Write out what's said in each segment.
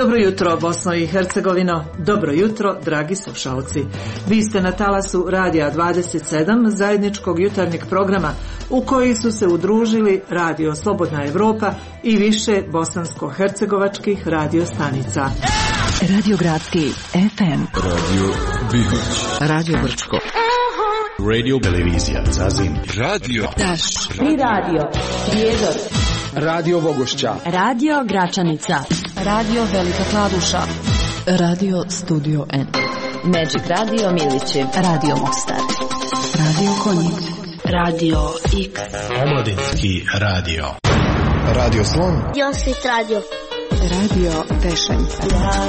Dobro jutro, Bosno i Hercegovino. Dobro jutro, dragi slušalci. Vi ste na talasu Radija 27, zajedničkog jutarnjeg programa u koji su se udružili Radio Slobodna Evropa i više bosansko-hercegovačkih radio stanica. Radio Gradski FM, Radio Bihać, Radio Brčko, Radio Televizija Zazim, Radio Daš, Tri radio, Prijedor, Radio Vogošća, Radio Gračanica, Radio Velika Kladuša, Radio Studio N, Magic Radio Milići, Radio Mostar, Radio Konjic, Radio X, Omladinski radio, Radio Slon, Josit Radio, Radio Pešanica,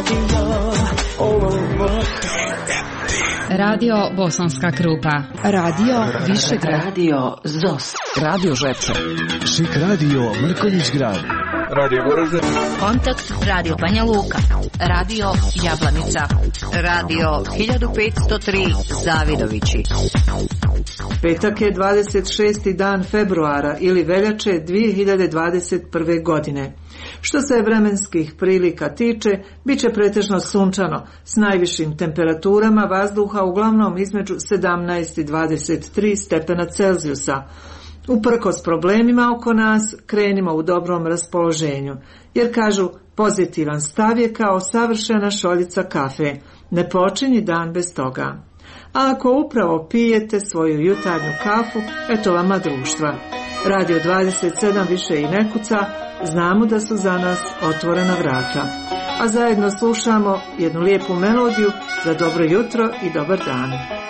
Radio Bosanska Krupa, Radio Višegrad, Radio ZOS, Radio Žepče, Šik Radio Mrkonjić Grad, Radio Goražde, Kontakt Radio Banja Luka, Radio Jablanica, Radio 1503 Zavidovići. Petak je 26. dan februara ili veljače 2021. godine. Što se vremenskih prilika tiče, bit će pretežno sunčano, s najvišim temperaturama vazduha uglavnom između 17 i 23 stepena Celzijusa. Uprkos problemima oko nas, krenimo u dobrom raspoloženju, jer kažu, pozitivan stav je kao savršena šoljica kafe, ne počinji dan bez toga. A ako upravo pijete svoju jutarnju kafu, eto vama društva. Radio 27 više i ne kuca, znamo da su za nas otvorena vrata. A zajedno slušamo jednu lijepu melodiju za dobro jutro i dobar dan.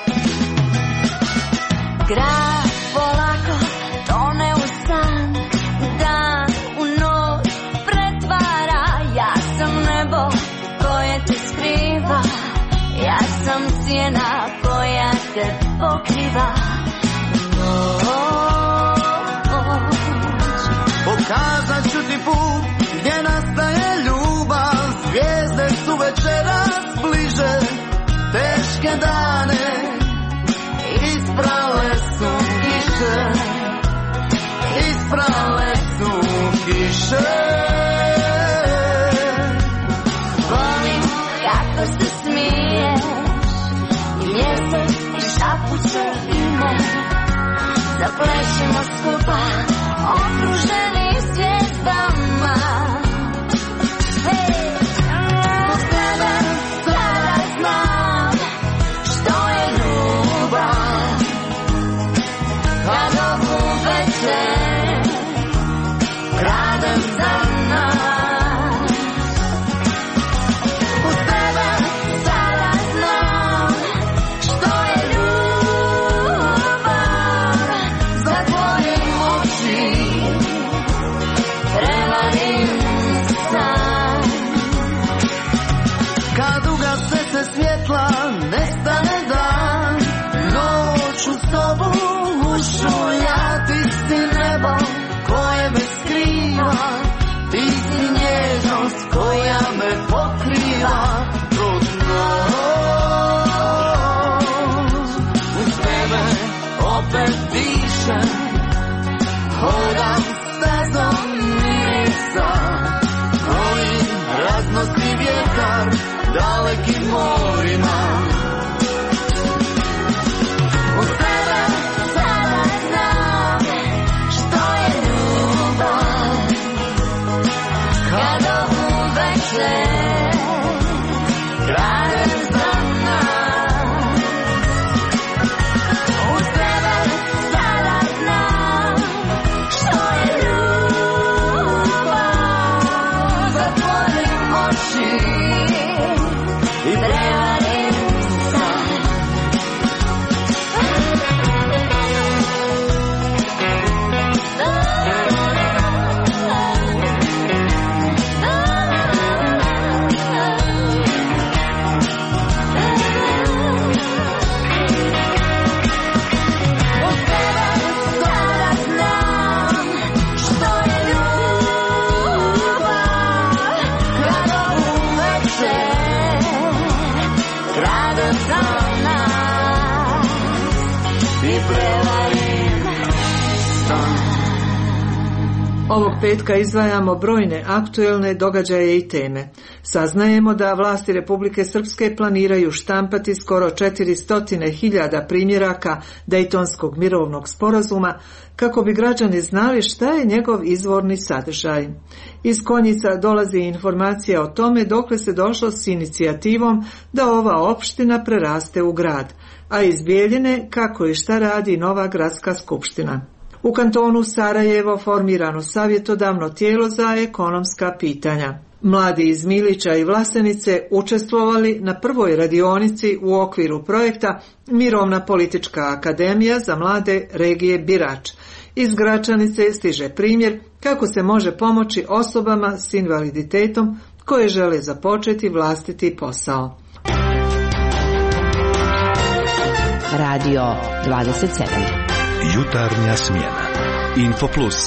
grad polako tone u san, dan u noć pretvara. Ja sam nebo koje te skriva, ja sam sjena koja te pokriva. Pokazat ću ti put gdje nastaje ljubav, zvijezde su večeras bliže, teške dane isprale su kiše, isprale su kiše. Volim kako se smiješ i mjesec i šapuće ime, zaplećemo skupa okruženi zvijezdama. Hej, uz tebe sada znam što je ljubav, kad ovu večer kradem za nas. Uz tebe sada znam što je ljubav, za tvojim oči prevarim sam. Kad ugase se svjetla, nestane dan, noć u sobu ušu, ja ti si nebo koje me skriva, ti si nježnost koja me pokriva kroz noć. Uz tebe opet dišem, hodam stazom mirisa koji raznosi vjetar dalekim morima. Uz tebe sada znam što je ljubav, kad ovu večer kradem za nas. Uz tebe sada znam što je ljubav, zatvorim oči i prevarim san. Uz tebe sada znam što je ljubav, kad ovu večer kradem za nas i prevarim san. Ovog petka izdvajamo brojne aktuelne događaje i teme. Saznajemo da vlasti Republike Srpske planiraju štampati skoro 400.000 primjeraka Dejtonskog mirovnog sporazuma kako bi građani znali šta je njegov izvorni sadržaj. Iz Konjica dolazi informacija o tome dokle se došlo s inicijativom da ova opština preraste u grad, a iz Bijeljine kako i šta radi nova gradska skupština. U kantonu Sarajevo formirano savjetodavno tijelo za ekonomska pitanja. Mladi iz Milića i Vlasenice učestvovali na prvoj radionici u okviru projekta Mirovna politička akademija za mlade regije Birač. Iz Gračanice stiže primjer kako se može pomoći osobama s invaliditetom koje žele započeti vlastiti posao. Radio 27. Jutarnja smjena. Info Plus.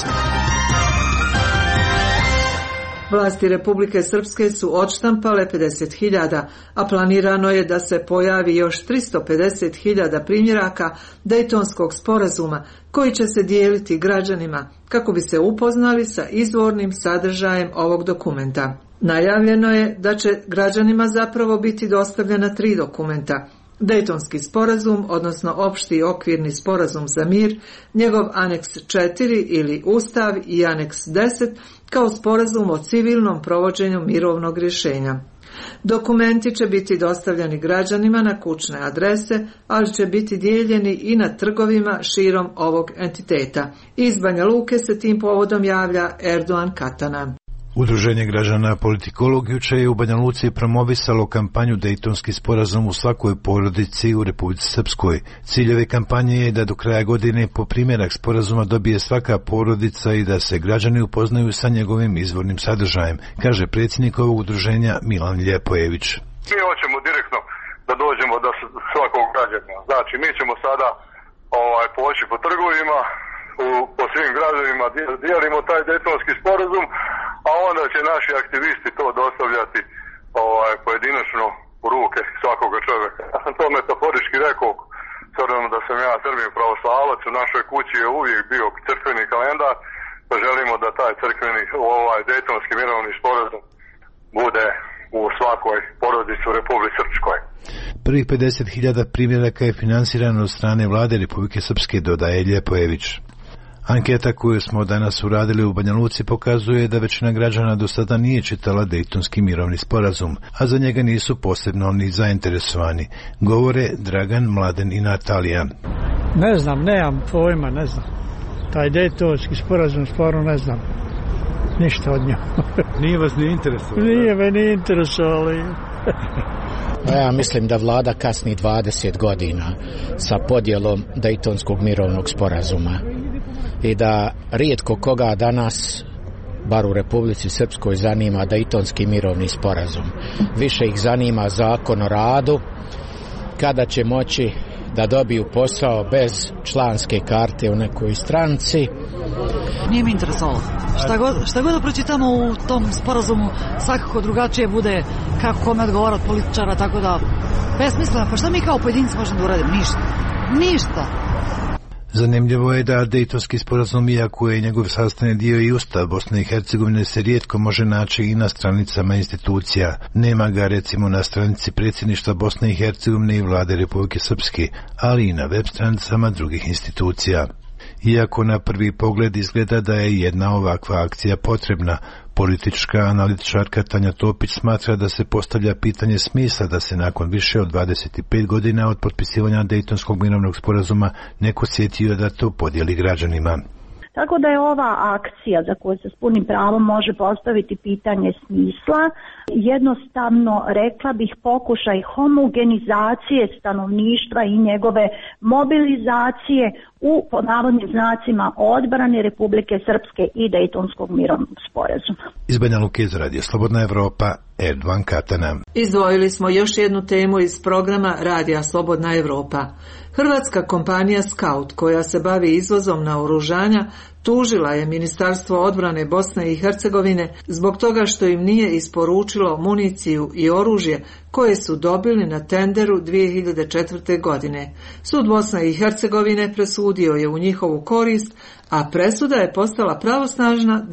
Vlasti Republike Srpske su odštampale 50.000, a planirano je da se pojavi još 350.000 primjeraka Dejtonskog sporazuma koji će se dijeliti građanima kako bi se upoznali sa izvornim sadržajem ovog dokumenta. Najavljeno je da će građanima zapravo biti dostavljena 3 dokumenta. Dejtonski sporazum, odnosno opšti okvirni sporazum za mir, njegov aneks 4 ili Ustav i aneks 10 kao sporazum o civilnom provođenju mirovnog rješenja. Dokumenti će biti dostavljeni građanima na kućne adrese, ali će biti dijeljeni i na trgovima širom ovog entiteta. Iz Banja Luke se tim povodom javlja Erdogan Katana. Udruženje građana Politikolog juče je u Banja Luci promovisalo kampanju Dejtonski sporazum u svakoj porodici u Republici Srpskoj. Cilj ove kampanje je da do kraja godine po primjerak sporazuma dobije svaka porodica i da se građani upoznaju sa njegovim izvornim sadržajem, kaže predsjednik ovog udruženja Milan Ljepojević. Mi hoćemo direktno da dođemo do svakog građanina. Znači, mi ćemo sada poći po trgovima, po svim gradovima dijelimo taj Dejtonski sporazum, a onda će naši aktivisti to dostavljati pojedinačno u ruke svakoga čovjeka. Ja sam to metaforički rekao, s obzirom da sam ja Srbin pravoslavac, u našoj kući je uvijek bio crkveni kalendar, pa želimo da taj crkveni, Dejtonski mirovni sporazum bude u svakoj porodici u Republici Srpskoj. Prvih 50.000 primjeraka je finansirano od strane vlade Republike Srpske, dodaje Ljepojević. Anketa koju smo danas uradili u Banja Luci pokazuje da većina građana do sada nije čitala Dejtonski mirovni sporazum, a za njega nisu posebno ni zainteresovani, govore Dragan, Mladen i Natalija. Ne znam, nemam pojma, ne znam. Taj Dejtonski sporazum stvarno ne znam ništa od njega. Nije vas ni interesovalo? Nije me ni interesovalo. Ja mislim da vlada kasni 20 godina sa podjelom Dejtonskog mirovnog sporazuma i da rijetko koga danas, bar u Republici Srpskoj, zanima Dejtonski mirovni sporazum. Više ih zanima zakon o radu, kada će moći da dobiju posao bez članske karte u nekoj stranci. Nije mi interesovalo. Šta god da pročitamo u tom sporazumu, svakako drugačije bude kako kome odgovara od političara, tako da besmisleno. Pa šta mi kao pojedinci možemo da uradimo? Ništa. Zanimljivo je da Dejtonski sporazum, iako je njegov sastavni dio i Ustav Bosne i Hercegovine, se rijetko može naći i na stranicama institucija. Nema ga recimo na stranici predsjedništva Bosne i Hercegovine i vlade Republike Srpske, ali i na web stranicama drugih institucija. Iako na prvi pogled izgleda da je jedna ovakva akcija potrebna, politička analitičarka Tanja Topić smatra da se postavlja pitanje smisla da se nakon više od 25 godina od potpisivanja Dejtonskog mirovnog sporazuma neko sjetio da to podijeli građanima. Tako da je ova akcija za koju se s punim pravom može postaviti pitanje smisla, jednostavno rekla bih pokušaj homogenizacije stanovništva i njegove mobilizacije u, po navodnim znacima, odbrani Republike Srpske i Dejtonskog mirovnog sporazuma. Iz Banja Luke za Radio Slobodna Evropa, Erdogan Katana. Izdvojili smo još jednu temu iz programa Radija Slobodna Evropa. Hrvatska kompanija Scout, koja se bavi izvozom naoružanja, tužila je Ministarstvo odbrane Bosne i Hercegovine zbog toga što im nije isporučilo municiju i oružje koje su dobili na tenderu 2004. godine. Sud Bosne i Hercegovine presudio je u njihovu korist, a presuda je postala pravosnažna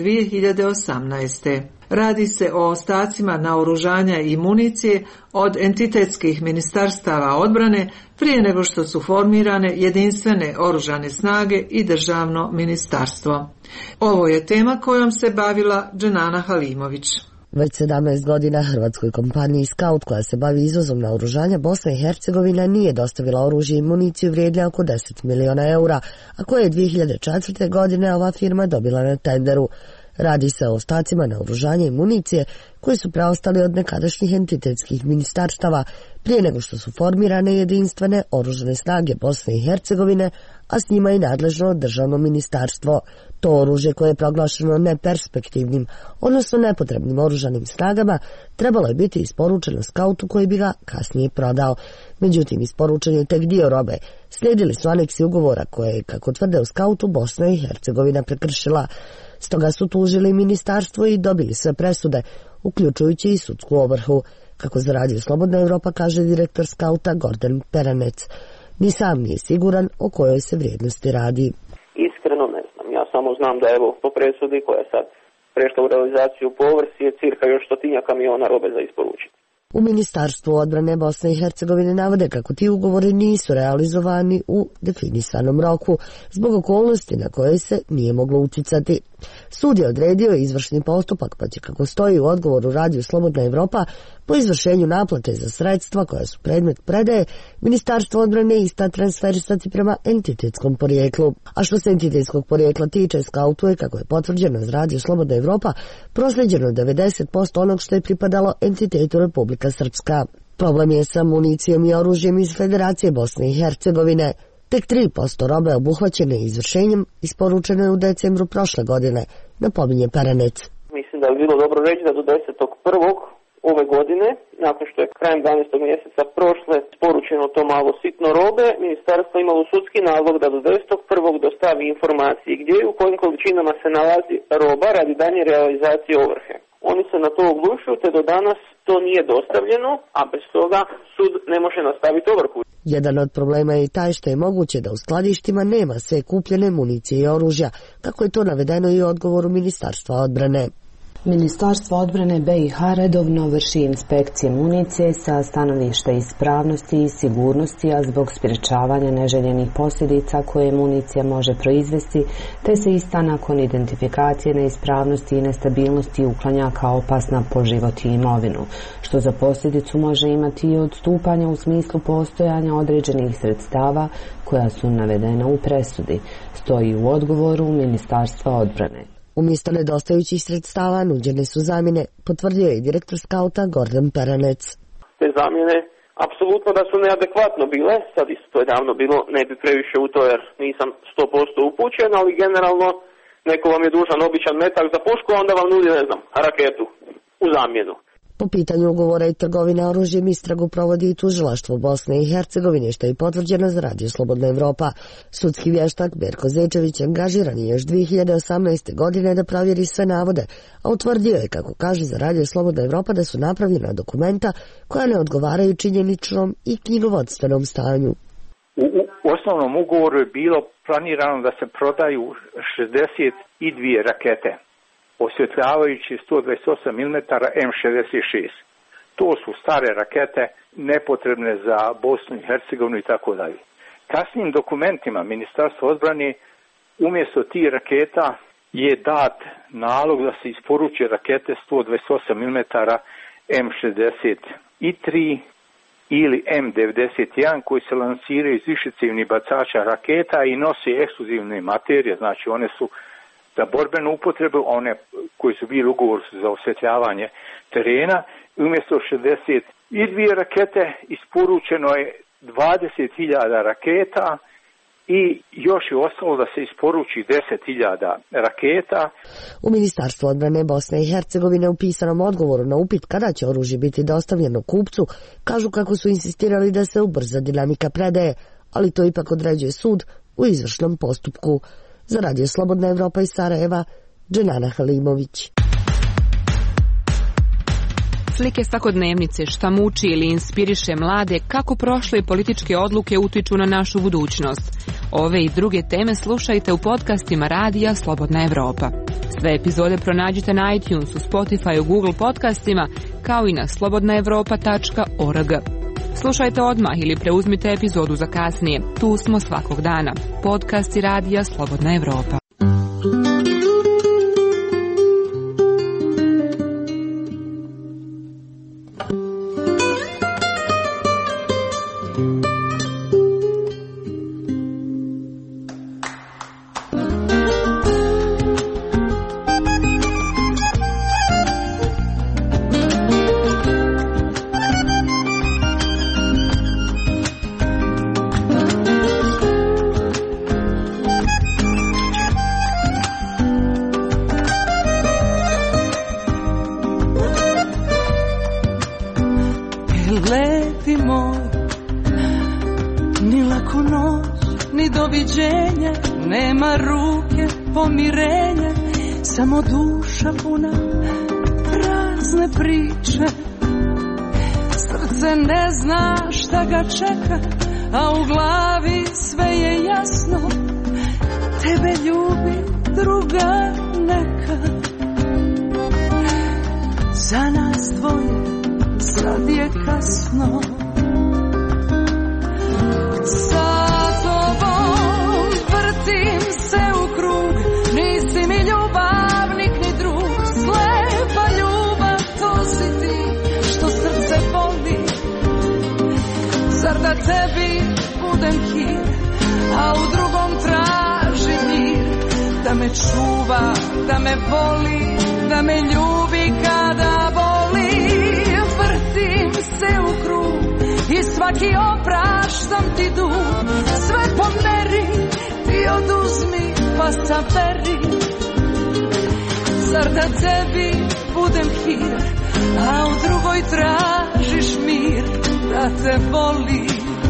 2018. Radi se o ostacima naoružanja i municije od entitetskih ministarstava odbrane prije nego što su formirane jedinstvene oružane snage i državno ministarstvo. Ovo je tema kojom se bavila Dženana Halimović. Već 17 godina hrvatskoj kompaniji Scout koja se bavi izvozom naoružanja Bosna i Hercegovina nije dostavila oružje i municiju vrijedne oko 10 miliona eura, a koje je 2004. godine ova firma dobila na tenderu. Radi se o ostacima naoružanja i municije koji su preostali od nekadašnjih entitetskih ministarstava prije nego što su formirane jedinstvene oružane snage Bosne i Hercegovine, a s njima i nadležno državno ministarstvo. To oružje koje je proglašeno neperspektivnim, odnosno nepotrebnim oružanim snagama, trebalo je biti isporučeno Skautu koji bi ga kasnije prodao. Međutim, isporučen je tek dio robe. Slijedili su aneksi ugovora koje je, kako tvrde u Skautu, Bosna i Hercegovina prekršila. Stoga su tužili ministarstvo i dobili sve presude, uključujući i sudsku ovrhu. Kako za Radio Slobodna Evropa kaže direktor Skauta Gordan Peranec. Ni sam nije siguran o kojoj se vrijednosti radi. Iskreno ne znam. Ja samo znam da evo po presudi koja je sad prešla u realizaciju po ovrsi je cirka još 100 kamiona robe za isporučiti. U Ministarstvu odbrane Bosne i Hercegovine navode kako ti ugovori nisu realizovani u definisanom roku, zbog okolnosti na koje se nije moglo uticati. Sud je odredio izvršni postupak, pa će, kako stoji u odgovoru Radio Slobodna Evropa, po izvršenju naplate za sredstva koja su predmet predaje, Ministarstvo odbrane ista transferisati prema entitetskom porijeklu. A što se entitetskog porijekla tiče, Skautu je, kako je potvrđeno iz Radio Slobodna Evropa, proslijeđeno 90% onog što je pripadalo entitetu Republika Srpska. Problem je sa municijom i oružjem iz Federacije Bosne i Hercegovine. Tek 3% robe obuhvaćene izvršenjem isporučeno je u decembru prošle godine, napominje Peranec. Mislim da bi bilo dobro reći da do 10.1. ove godine, nakon što je krajem 12. mjeseca prošle isporučeno to malo sitno robe, ministarstvo imalo sudski nalog da do 10.1. dostavi informacije gdje i u kojim količinama se nalazi roba radi danje realizacije ovrhe. Oni se na to oglušuju, te do danas to nije dostavljeno, a bez toga sud ne može nastaviti ovrhu. Jedan od problema je i taj što je moguće da u skladištima nema sve kupljene municije i oružja, kako je to navedeno i u odgovoru Ministarstva odbrane. Ministarstvo odbrane BiH redovno vrši inspekcije municije sa stanovišta ispravnosti i sigurnosti, a zbog sprječavanja neželjenih posljedica koje municija može proizvesti, te se ista nakon identifikacije neispravnosti i nestabilnosti uklanja kao opasna po život i imovinu, što za posljedicu može imati i odstupanja u smislu postojanja određenih sredstava koja su navedena u presudi, stoji u odgovoru Ministarstva odbrane. Umjesto nedostajućih sredstava nuđene su zamjene, potvrdio je direktor Skauta Gordan Peranec. Te zamjene apsolutno da su neadekvatno bile, sad isto to je davno bilo, ne bi previše u to jer nisam 100% upućen, ali generalno neko vam je dužan običan metak za pušku, a onda vam nudi, ne znam, raketu u zamjenu. Po pitanju ugovora i trgovine oružjem istragu provodi i tužilaštvo Bosne i Hercegovine, što je potvrđeno za Radio Slobodna Evropa. Sudski vještak Berko Zečević angažiran je još 2018. godine da provjeri sve navode, a utvrdio je, kako kaže za Radio Slobodna Evropa, da su napravljena dokumenta koja ne odgovaraju činjeničnom i knjigovodstvenom stanju. U osnovnom ugovoru je bilo planirano da se prodaju 62 rakete, osvjetljavajući 128 mm M66. To su stare rakete, nepotrebne za Bosnu i Hercegovinu i tako dalje. Kasnijim dokumentima Ministarstva odbrane umjesto tih raketa je dat nalog da se isporuče rakete 128 mm M63 ili M91 koji se lansiraju iz višecjevnih bacača raketa i nose ekskluzivne materije, znači one su za borbenu upotrebu, one koji su bili ugovor za osvjetljavanje terena. Umjesto 62 rakete isporučeno je 20.000 raketa i još je ostalo da se isporuči 10.000 raketa. U Ministarstvu odbrane Bosne i Hercegovine u pisanom odgovoru na upit kada će oružje biti dostavljeno kupcu, kažu kako su insistirali da se ubrza dinamika predaje, ali to ipak određuje sud u izvršnom postupku. Za Radio Slobodna Evropa iz Sarajeva, Dženana Halimović. Slike svakodnevnice, šta muči ili inspiriše mlade, kako prošle političke odluke utiču na našu budućnost. Ove i druge teme slušajte u podcastima Radija Slobodna Evropa. Sve epizode pronađite na iTunesu, Spotifyu, Google podcastima, kao i na slobodnaevropa.org. Slušajte odmah ili preuzmite epizodu za kasnije. Tu smo svakog dana. Podcasti Radija Slobodna Evropa. Samo duša puna prazne priče. Srce ne zna šta ga čeka, a u glavi sve je jasno. Tebe ljubi druga neka. Za nas dvoje sad je kasno. Sa tobom vrtim se u krug. Nisi mi ljubavnik ni drug. Slepa ljubav, to si ti, što srce boli. Zar da tebi budem hir, a u drugom traži mir. Da me čuva, da me voli, da me ljubi kada boli. Vrtim se u krug i svaki opraštam ti dug. Sve po meri ti oduzmi pa saberi. Zar da tebi budem hir, a u drugoj tražiš mir. Da te voli.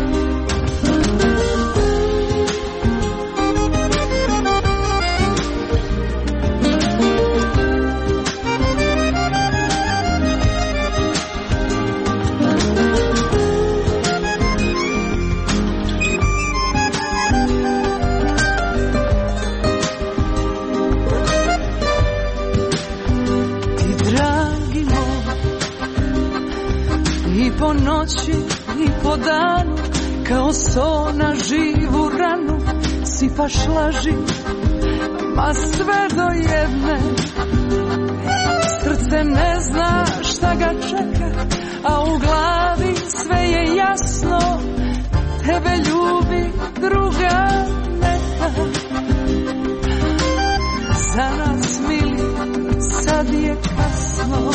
Po noći i po danu, kao so na živu ranu, sipaš laži, ma sve do jedne. Srce ne zna šta ga čeka, a u glavi sve je jasno. Tebe ljubi druga neka. Za nas mili, sad je kasno.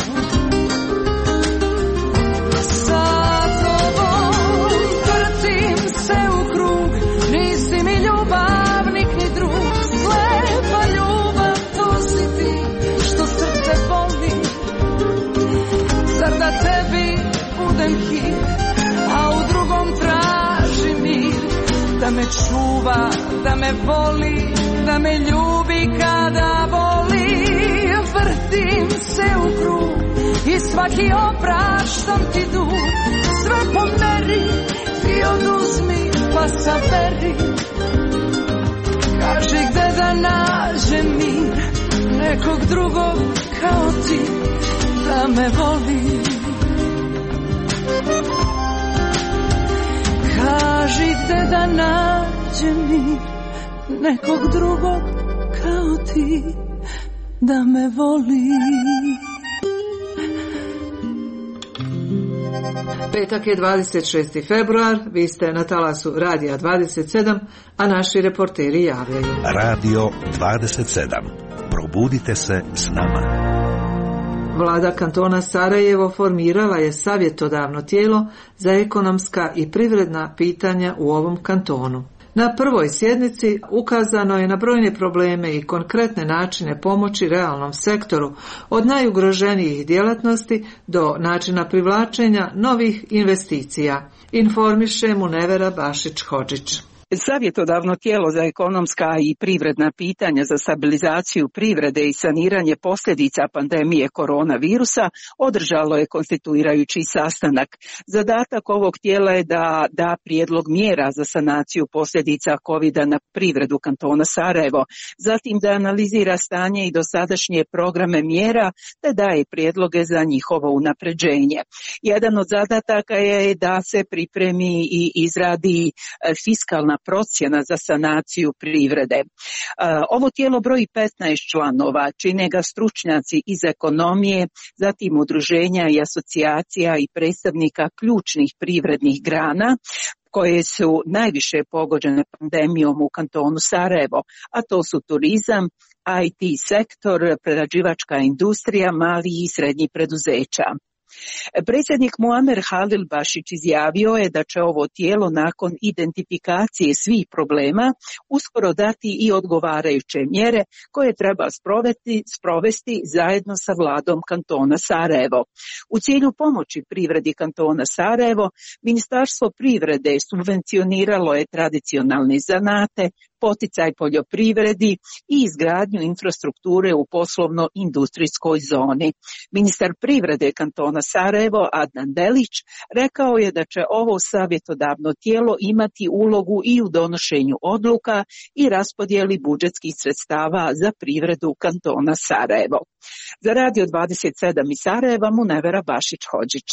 Sa tobom vrtim se u krug. Nisi mi ljubavnik ni drug. Slepa ljubav, to si ti, što srce boli. Zar da tebi budem hir, a u drugom traži mir. Da me čuva, da me voli, da me ljubi kada boli. Vrtim se u krug i svaki opraštam ti dug. Sve po meri ti oduzmi pa saberi. Kaži gde da nađem mir, nekog drugog kao ti, da me voli. Kaži gde da nađem mir, nekog drugog kao ti, da me voli. Petak je 26. februar, vi ste na talasu Radija 27, a naši reporteri javljaju. Radio 27. Probudite se s nama. Vlada kantona Sarajevo formirala je savjetodavno tijelo za ekonomska i privredna pitanja u ovom kantonu. Na prvoj sjednici ukazano je na brojne probleme i konkretne načine pomoći realnom sektoru, od najugroženijih djelatnosti do načina privlačenja novih investicija, informiše Munevera Bašić-Hodžić. Savjetodavno tijelo za ekonomska i privredna pitanja za stabilizaciju privrede i saniranje posljedica pandemije koronavirusa održalo je konstituirajući sastanak. Zadatak ovog tijela je da da prijedlog mjera za sanaciju posljedica COVID-a na privredu kantona Sarajevo, zatim da analizira stanje i dosadašnje programe mjera te daje prijedloge za njihovo unapređenje. Jedan od zadataka je da se pripremi i izradi fiskalna procjena za sanaciju privrede. Ovo tijelo broji 15 članova, čine ga stručnjaci iz ekonomije, zatim udruženja i asocijacija i predstavnika ključnih privrednih grana koje su najviše pogođene pandemijom u kantonu Sarajevo, a to su turizam, IT sektor, prerađivačka industrija, mali i srednji preduzeća. Predsjednik Muamer Halil Bašić izjavio je da će ovo tijelo nakon identifikacije svih problema uskoro dati i odgovarajuće mjere koje treba sprovesti zajedno sa vladom kantona Sarajevo. U cilju pomoći privredi kantona Sarajevo, Ministarstvo privrede subvencioniralo je tradicionalne zanate, poticaj poljoprivredi i izgradnju infrastrukture u poslovno-industrijskoj zoni. Ministar privrede kantona Sarajevo Adnan Delić rekao je da će ovo savjetodavno tijelo imati ulogu i u donošenju odluka i raspodjeli budžetskih sredstava za privredu kantona Sarajevo. Za Radio 27 iz Sarajeva Munevera Bašić-Hodžić.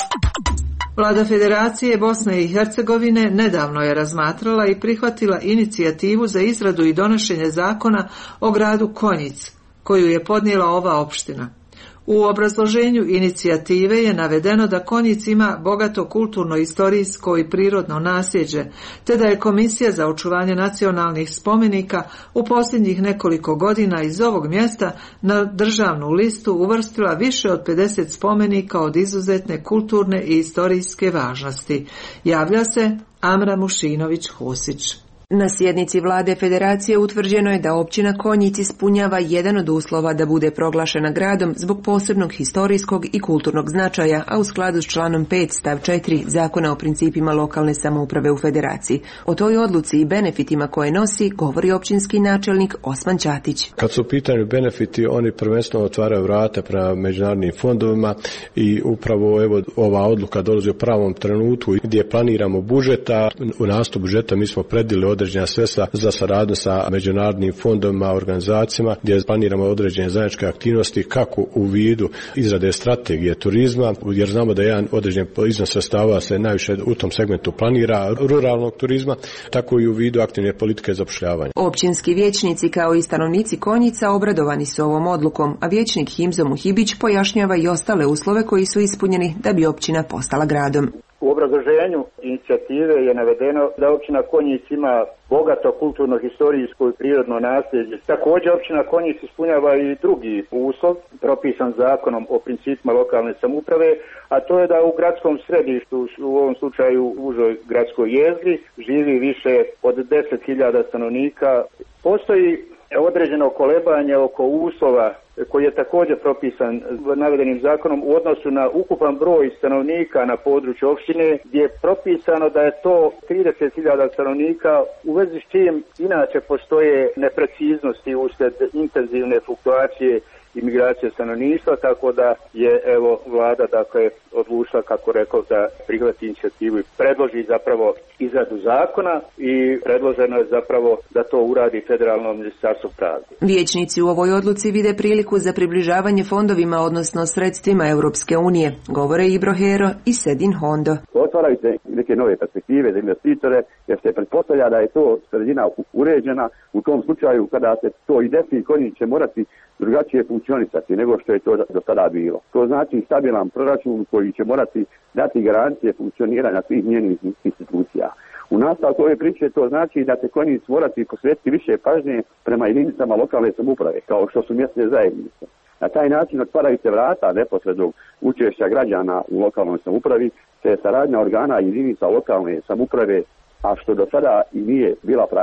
Vlada Federacije Bosne i Hercegovine nedavno je razmatrala i prihvatila inicijativu za izradu i donošenje zakona o gradu Konjic, koju je podnijela ova opština. U obrazloženju inicijative je navedeno da Konjic ima bogato kulturno, istorijsko i prirodno nasljeđe, te da je Komisija za očuvanje nacionalnih spomenika u posljednjih nekoliko godina iz ovog mjesta na državnu listu uvrstila više od 50 spomenika od izuzetne kulturne i istorijske važnosti. Javlja se Amra Mušinović-Husić. Na sjednici vlade Federacije utvrđeno je da općina Konjic ispunjava jedan od uslova da bude proglašena gradom zbog posebnog historijskog i kulturnog značaja, a u skladu s članom 5 stav 4 Zakona o principima lokalne samouprave u Federaciji. O toj odluci i benefitima koje nosi govori općinski načelnik Osman Ćatić. Kad su u pitanju benefiti, oni prvenstveno otvaraju vrata prema međunarodnim fondovima i upravo ova odluka dolazi u pravom trenutku gdje planiramo budžeta. U nastupu budžeta mi smo predvidjeli određena sredstva za saradnju sa međunarodnim fondovima, organizacijama, gdje planiramo određene zajedničke aktivnosti kako u vidu izrade strategije turizma, jer znamo da jedan određen iznos sredstava se najviše u tom segmentu planira ruralnog turizma, tako i u vidu aktivne politike zapošljavanja. Općinski vijećnici kao i stanovnici Konjica obradovani su ovom odlukom, a vijećnik Himzo Muhibić pojašnjava i ostale uslove koji su ispunjeni da bi općina postala gradom. U obrazloženju inicijative je navedeno da općina Konjic ima bogato kulturno, historijsko i prirodno nasljeđe. Također općina Konjic ispunjava i drugi uslov propisan zakonom o principima lokalne samouprave, a to je da u gradskom središtu, u ovom slučaju u užoj gradskoj jezgri, živi više od 10.000 stanovnika. Postoji određeno kolebanje oko uslova koji je također propisan navedenim zakonom u odnosu na ukupan broj stanovnika na području opštine, gdje je propisano da je to 30.000 stanovnika, u vezi s čim inače postoje nepreciznosti uslijed intenzivne fluktuacije imigracije stanovništva, tako da je vlada odlučila, kako rekao, da prihvati inicijativu i predloži zapravo izradu zakona i predloženo je zapravo da to uradi Federalno ministarstvo pravde. Vijećnici u ovoj odluci vide priliku za približavanje fondovima, odnosno sredstvima Europske unije, govore Ibro Hero i Sedin Hondo. Otvaraju se neke nove perspektive za investitore, jer se pretpostavlja da je to sredina uređena. U tom slučaju, kada se to i desi, Konjic će morati drugačije funkcionisati nego što je to do sada bilo. To znači stabilan proračun koji će morati dati garancije funkcioniranja svih njenih institucija. U nastavku ove priče to znači da će Konjic morati posvetiti više pažnje prema jedinicama lokalne samouprave, kao što su mjesne zajednice. Na taj način otvaraju se vrata neposrednog učešća građana u lokalnoj samoupravi, te saradnja organa jedinica lokalne samouprave, a što do sada i nije bila praksa.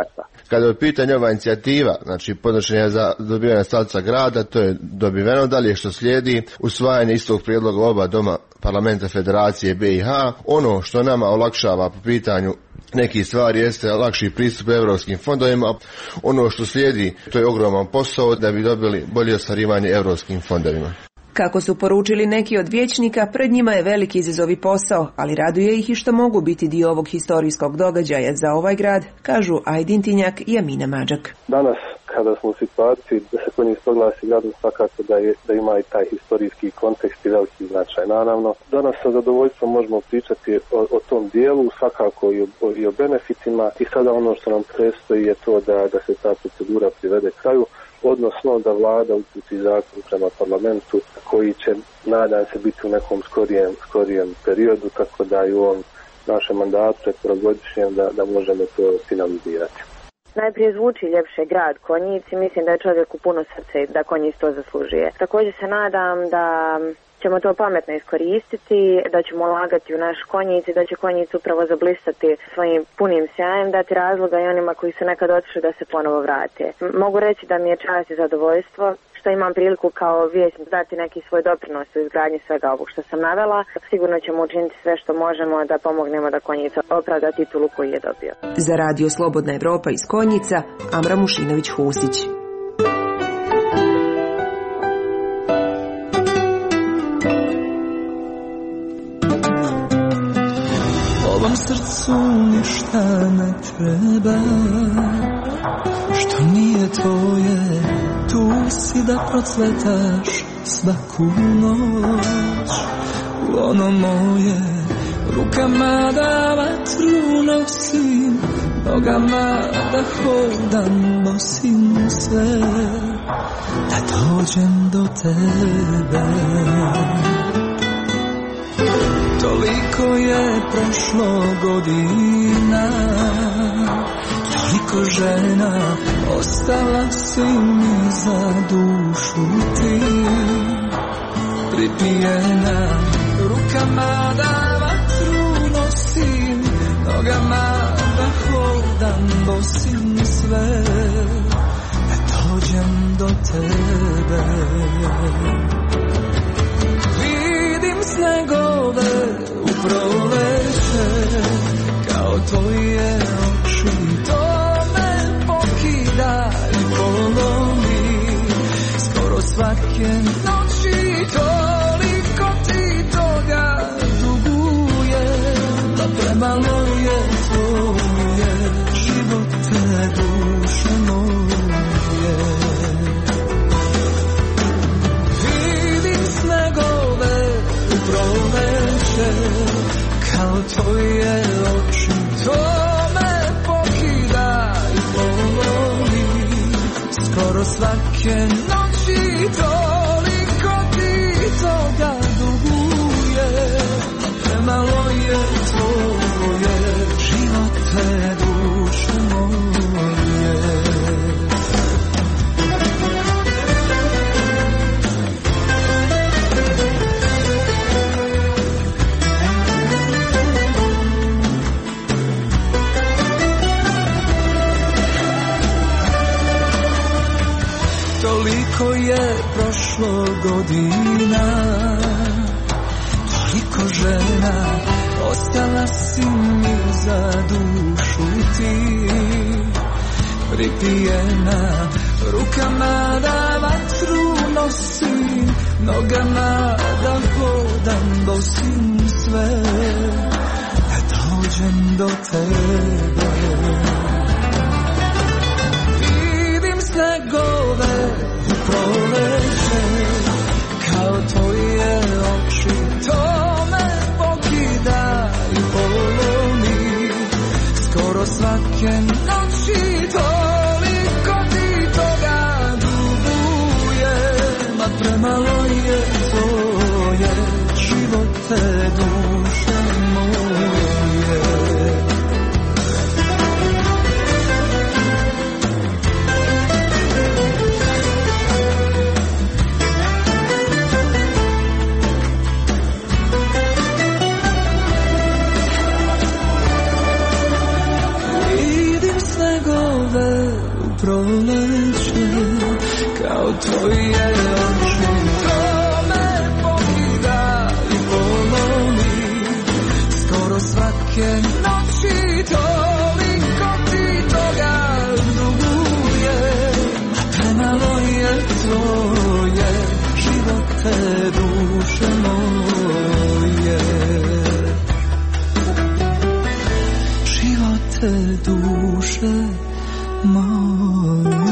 Kada je u pitanju ova inicijativa, znači podnošenje za dobivanje statusa grada, to je dobiveno. Dalje što slijedi usvajanje istog prijedloga oba doma parlamenta Federacije BiH. Ono što nama olakšava po pitanju nekih stvari jeste lakši pristup europskim fondovima. Ono što slijedi, to je ogroman posao da bi dobili bolje ostvarivanje europskim fondovima. Kako su poručili neki od vijećnika, pred njima je veliki izazov i posao, ali raduje ih i što mogu biti dio ovog historijskog događaja za ovaj grad, kažu Ajdin Tinjak i Amina Mađak. Danas, kada smo u situaciji da se Konjic proglasi gradom, svakako da ima i taj historijski kontekst i veliki značaj. Naravno, danas sa zadovoljstvom možemo pričati o tom dijelu, svakako i o benefitima, i sada ono što nam predstoji je to da se ta procedura privede kraju, odnosno da vlada uputi zakon prema parlamentu koji će, nadam se, biti u nekom skorijem periodu, tako da i u ovom našem mandatu četverogodišnjem da možemo to finalizirati. Najprije zvuči ljepše grad Konjic i mislim da je čovjeku puno srce i da Konjic to zaslužuje. Također se nadam da ćemo to pametno iskoristiti, da ćemo ulagati u naš Konjic i da će Konjic upravo zablistati svojim punim sjajem, dati razloga i onima koji su nekad otišli da se ponovo vrate. Mogu reći da mi je čast i zadovoljstvo što imam priliku kao vijećnik dati neki svoj doprinos u izgradnji svega ovog što sam navela. Sigurno ćemo učiniti sve što možemo da pomognemo da Konjic opravda titulu koju je dobio. Za Radio Slobodna Evropa iz Konjica, Amra Mušinović-Husić. Ovom srcu ništa ne treba, što nije tvoje, tu si da procvetaš svaku noć. U ono moje, rukama da vatru nosim, nogama da hodam, nosim sve, da dođem do tebe. Toliko je prošlo godina, toliko žena, ostala si mi za dušu ti. Pripijena, rukama da vatru nosim, nogama da hodam, nosim sve, da dođem do tebe. Vidim snegove u proleće, kao tvoje oči, to me pokida i polomi. Skoro svake noći toliko ti toga dugujem, da premalo je tvoje živote, duše moje. Vidim snegove u proleće, kao tvoje oči, to me pokida i polomi. Skoro svake noći toliko ti toga duguje, premalo je tvoje živote, duše moje. Toliko je prošlo godina, toliko žena, ostala si mi za dušu ti. Pripijena, rukama da vatru nosim, nogama da hodam, nosim sve, da dođem do tebe. Vidim snegove u proleće, kao tvoje oči, to me pokida i polomi. Skoro svake noći toliko ti toga dugujem, a premalo je tvoje živote, duše moje. Vidim snegove proleće, kao tvoje oči. To me pokida i polomi, skoro svake noći toliko ti toga dugujem. Premalo je tvoje živote, duše moje. Živote, duše moje.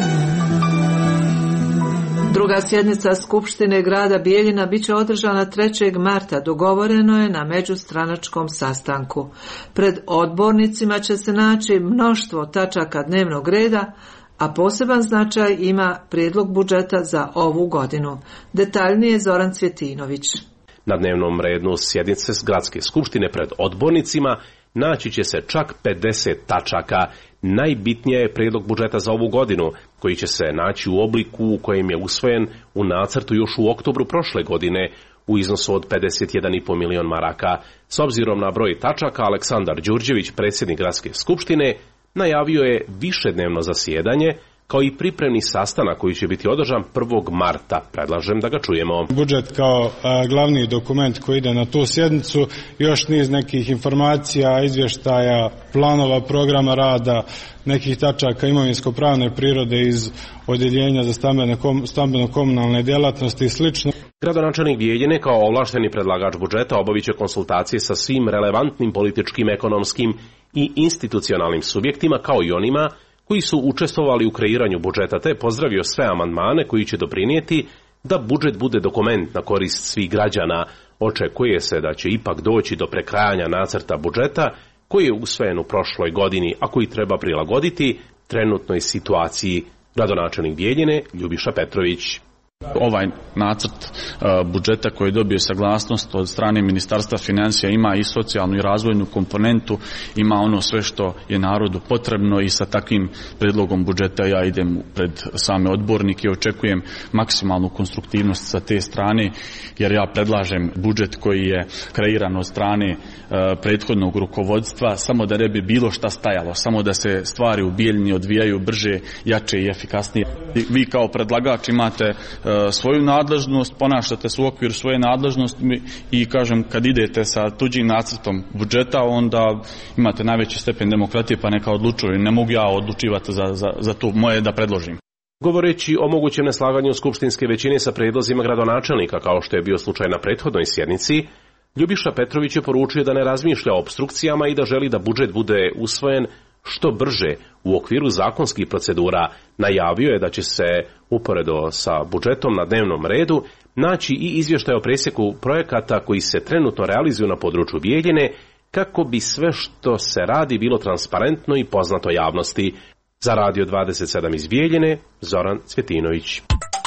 Druga sjednica Skupštine grada Bijeljina biće održana 3. marta, dogovoreno je na međustranačkom sastanku. Pred odbornicima će se naći mnoštvo tačaka dnevnog reda, a poseban značaj ima prijedlog budžeta za ovu godinu. Detaljnije Zoran Cvjetinović. Na dnevnom redu sjednice Gradske skupštine pred odbornicima naći će se čak 50 tačaka. Najbitnije je prijedlog budžeta za ovu godinu, koji će se naći u obliku u kojem je usvojen u nacrtu još u oktobru prošle godine u iznosu od 51,5 milion maraka. S obzirom na broj tačaka, Aleksandar Đurđević, predsjednik Gradske skupštine, najavio je višednevno zasjedanje, kao i pripremni sastanak koji će biti održan 1. marta. Predlažem da ga čujemo. Budžet kao glavni dokument koji ide na tu sjednicu, još niz nekih informacija, izvještaja, planova, programa rada, nekih tačaka imovinsko-pravne prirode iz odjeljenja za stambeno-komunalne djelatnosti i slično. Gradonačelnik Bijeljine kao ovlašteni predlagač budžeta obavit će konsultacije sa svim relevantnim političkim, ekonomskim i institucionalnim subjektima, kao i onima koji su učestvovali u kreiranju budžeta, te je pozdravio sve amandmane koji će doprinijeti da budžet bude dokument na korist svih građana. Očekuje se da će ipak doći do prekrajanja nacrta budžeta koji je usvojen u prošloj godini, a koji treba prilagoditi trenutnoj situaciji. Gradonačelnik Bijeljine Ljubiša Petrović. Ovaj nacrt budžeta koji je dobio saglasnost od strane Ministarstva financija ima i socijalnu i razvojnu komponentu, ima ono sve što je narodu potrebno i sa takvim predlogom budžeta ja idem pred same odbornike i očekujem maksimalnu konstruktivnost sa te strane, jer ja predlažem budžet koji je kreiran od strane prethodnog rukovodstva, samo da ne bi bilo šta stajalo, samo da se stvari u Bijeljini odvijaju brže, jače i efikasnije. Vi kao predlagač imate svoju nadležnost, ponašate se u okviru svoje nadležnosti i kažem, kad idete sa tuđim nacrtom budžeta, onda imate najveći stepen demokratije, pa neka odlučuju. Ne mogu ja odlučivati za to, moje da predložim. Govoreći o mogućem neslaganju skupštinske većine sa predlozima gradonačelnika, kao što je bio slučaj na prethodnoj sjednici, Ljubiša Petrović je poručio da ne razmišlja o opstrukcijama i da želi da budžet bude usvojen što brže u okviru zakonskih procedura. Najavio je da će se uporedo sa budžetom na dnevnom redu naći i izvještaj o presjeku projekata koji se trenutno realizuju na području Bijeljine, kako bi sve što se radi bilo transparentno i poznato javnosti. Za Radio 27 iz Bijeljine, Zoran Cvjetinović.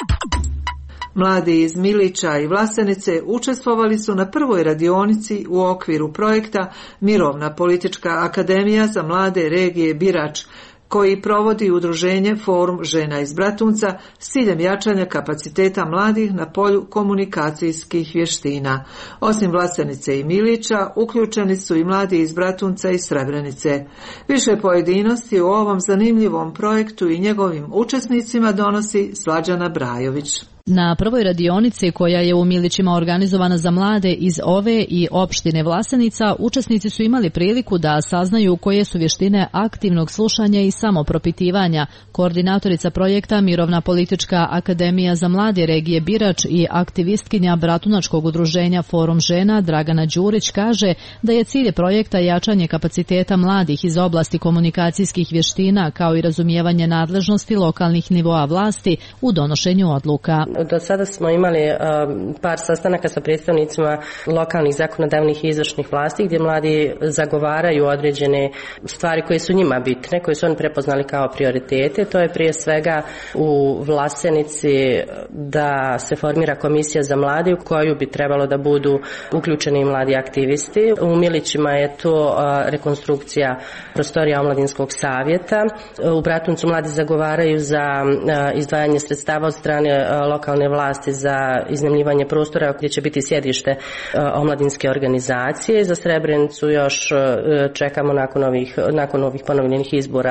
Mladi iz Milića i Vlasenice učestvovali su na prvoj radionici u okviru projekta Mirovna politička akademija za mlade regije Birač, koji provodi udruženje Forum žena iz Bratunca s ciljem jačanja kapaciteta mladih na polju komunikacijskih vještina. Osim Vlasenice i Milića, uključeni su i mladi iz Bratunca i Srebrenice. Više pojedinosti u ovom zanimljivom projektu i njegovim učesnicima donosi Slađana Brajović. Na prvoj radionici, koja je u Milićima organizovana za mlade iz ove i opštine Vlasenica, učesnici su imali priliku da saznaju koje su vještine aktivnog slušanja i samopropitivanja. Koordinatorica projekta Mirovna politička akademija za mlade regije Birač i aktivistkinja Bratunačkog udruženja Forum žena Dragana Đurić kaže da je cilj projekta jačanje kapaciteta mladih iz oblasti komunikacijskih vještina, kao i razumijevanje nadležnosti lokalnih nivoa vlasti u donošenju odluka. Do sada smo imali par sastanaka sa predstavnicima lokalnih zakonodavnih i izvršnih vlasti gdje mladi zagovaraju određene stvari koje su njima bitne, koje su oni prepoznali kao prioritete. To je prije svega u Vlasenici da se formira komisija za mlade u koju bi trebalo da budu uključeni mladi aktivisti. U Milićima je to rekonstrukcija prostorija omladinskog savjeta. U Bratuncu mladi zagovaraju za izdvajanje sredstava od strane lokalne vlasti za iznajmljivanje prostora gdje će biti sjedište omladinske organizacije. Za Srebrenicu još čekamo nakon ovih ponovljenih izbora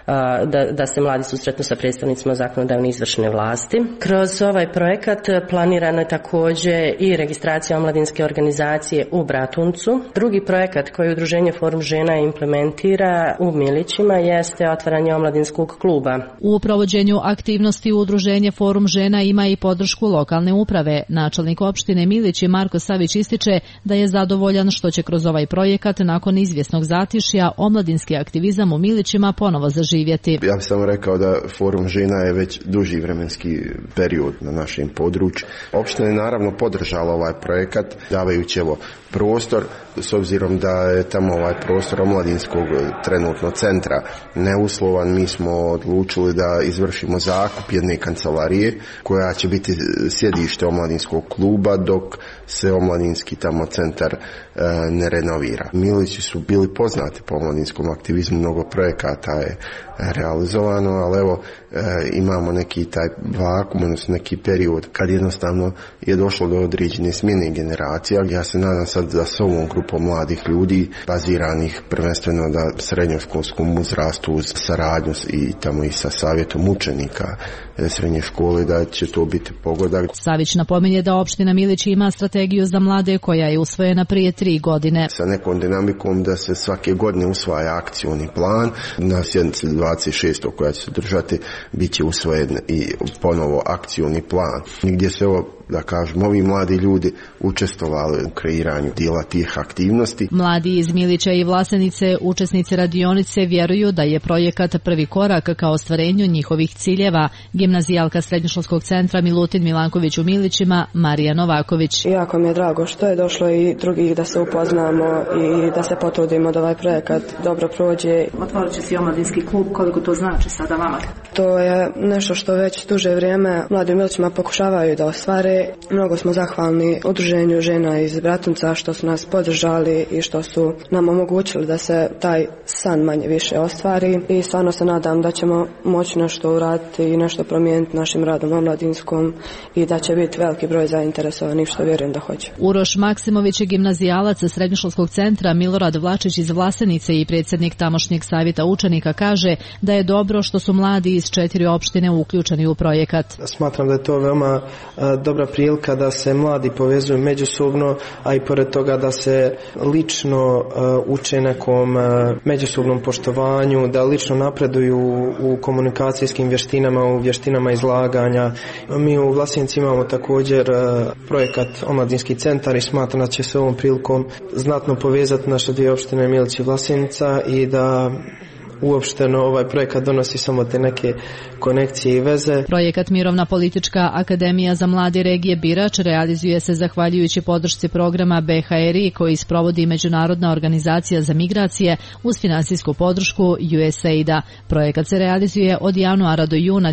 da se mladi susretnu sa predstavnicima zakonodavne i izvršne vlasti. Kroz ovaj projekat planirano je također i registracija omladinske organizacije u Bratuncu. Drugi projekat koji Udruženje Forum žena implementira u Milićima jeste otvaranje omladinskog kluba. U provođenju aktivnosti Udruženje Forum žena ima i podršku lokalne uprave. Načelnik opštine Milići Marko Savić ističe da je zadovoljan što će kroz ovaj projekat nakon izvjesnog zatišja omladinski aktivizam u Milićima ponovo zaživjeti. Ja bih samo rekao da Forum žena je već duži vremenski period na našem području. Opština je naravno podržala ovaj projekat davajući prostor, s obzirom da je tamo ovaj prostor omladinskog trenutno centra neuslovan, mi smo odlučili da izvršimo zakup jedne kancelarije koja će biti sjedište omladinskog kluba dok se omladinski tamo centar ne renovira. Milići su bili poznati po omladinskom aktivizmu, mnogo projekata je realizovano, ali evo imamo neki taj vakum, odnosno neki period kad jednostavno je došlo do određene smjene generacija. Ja se nadam sad da s ovom grupom mladih ljudi, baziranih prvenstveno da srednjoškolskom uzrastu uz saradnju i tamo i sa savjetom učenika srednje škole, da će to biti pogodak. Savić napominje da opština Milići ima strategiju za mlade koja je usvojena prije 3 godine. Sa nekom dinamikom da se svake godine usvaja akcioni plan. Na sjednici 26. koja će se držati bit će usvojen i ponovo akcioni plan. Gdje se da kažemo, ovi mladi ljudi učestvovali u kreiranju dijela tih aktivnosti. Mladi iz Milića i Vlasenice, učesnici radionice, vjeruju da je projekat prvi korak ka ostvarenju njihovih ciljeva. Gimnazijalka Srednjoškolskog centra Milutin Milanković u Milićima, Marija Novaković. Jako mi je drago što je došlo i drugih da se upoznamo i da se potrudimo da ovaj projekat dobro prođe. Otvorit će se omladinski klub, koliko to znači sada vama? To je nešto što već duže vrijeme mladi u Milićima pokušavaju da ostvare. Mnogo smo zahvalni Udruženju žena iz Bratunca što su nas podržali i što su nam omogućili da se taj san manje više ostvari i stvarno se nadam da ćemo moći nešto uraditi i nešto promijeniti našim radom omladinskom i da će biti veliki broj zainteresovanih, što vjerujem da hoće. Uroš Maksimović je gimnazijalac Srednjoškolskog centra, Milorad Vlačić iz Vlasenice i predsjednik tamošnjeg savjeta učenika kaže da je dobro što su mladi iz 4 opštine uključeni u projekat. Smatram da je to veoma dobra prilika da se mladi povezuju međusobno, a i pored toga da se lično uče nekom međusobnom poštovanju, da lično napreduju u komunikacijskim vještinama, u vještinama izlaganja. Mi u Vlasenici imamo također projekat Omladinski centar i smatram da će se ovom prilikom znatno povezati naše dvije opštine Milić i Vlasenica i da uopšteno ovaj projekat donosi samo te neke konekcije i veze. Projekat Mirovna politička akademija za mlade regije Birač realizuje se zahvaljujući podršci programa BHRI koji sprovodi Međunarodna organizacija za migracije uz finansijsku podršku USAID-a. Projekat se realizuje od januara do juna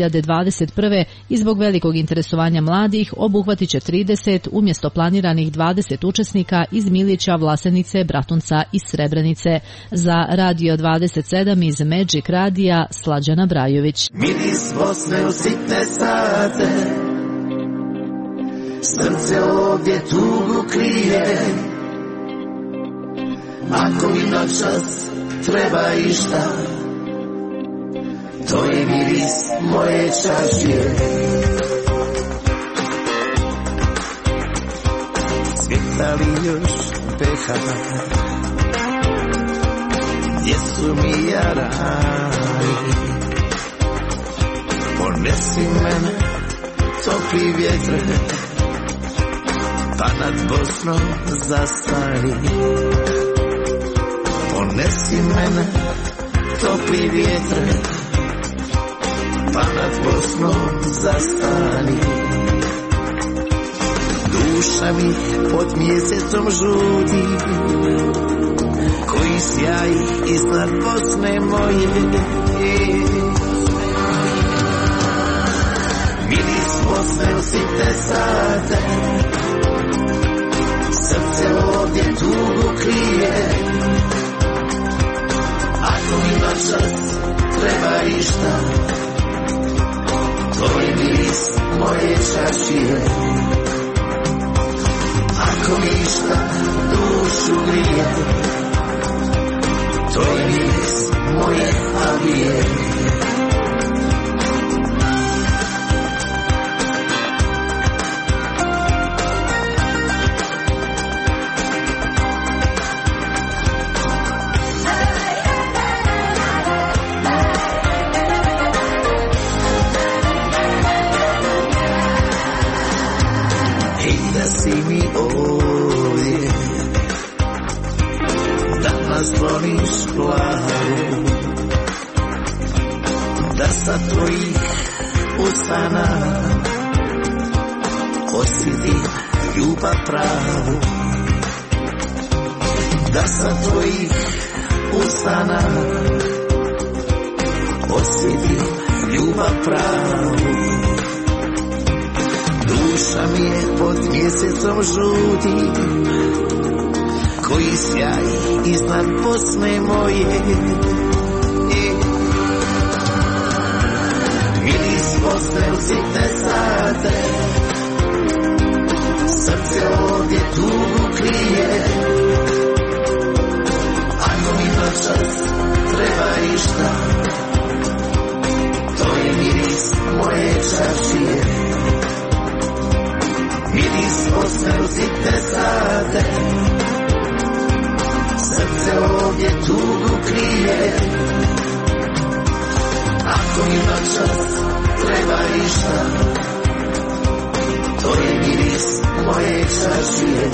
2021. i zbog velikog interesovanja mladih obuhvatit će 30 umjesto planiranih 20 učesnika iz Milića, Vlasenice, Bratunca i Srebrenice. Za Radio 27 iz Magic Radija Slađana Brajović. Miris Bosne u sitne sate, srce ovdje tugu krije. Ako mi noćas treba išta, to je miris moje čašije. Cvjeta li još peha, gdje su mi jarani? Ponesi mene, topli vjetre, pa nad Bosnom zastani. Ponesi mene, topli vjetre, pa nad Bosnom zastani. Duša mi pod mjesecom žudi, koji sjaji iznad Bosne moje. Miris Bosne u sitne sate, srce ovdje tugu krije. Ako mi noćas treba išta, to je miris moje čašije. Ako mi išta dušu grije, to je miris moje avije. da sa tvojih usana osjetim ljubav pravu, da sa tvojih usana osjetim ljubav pravu. Duša mi je pod mjesecom žutim, koji sjaji iznad Bosne moje. Miris Bosne u sitne sate, srce ovdje tugu krije. Ako mi noćas treba išta, to je miris moje čašije. Miris Bosne u sitne sate, srce ovdje tugu krije. Ako mi noćas treba išta, to je miris moje čašije.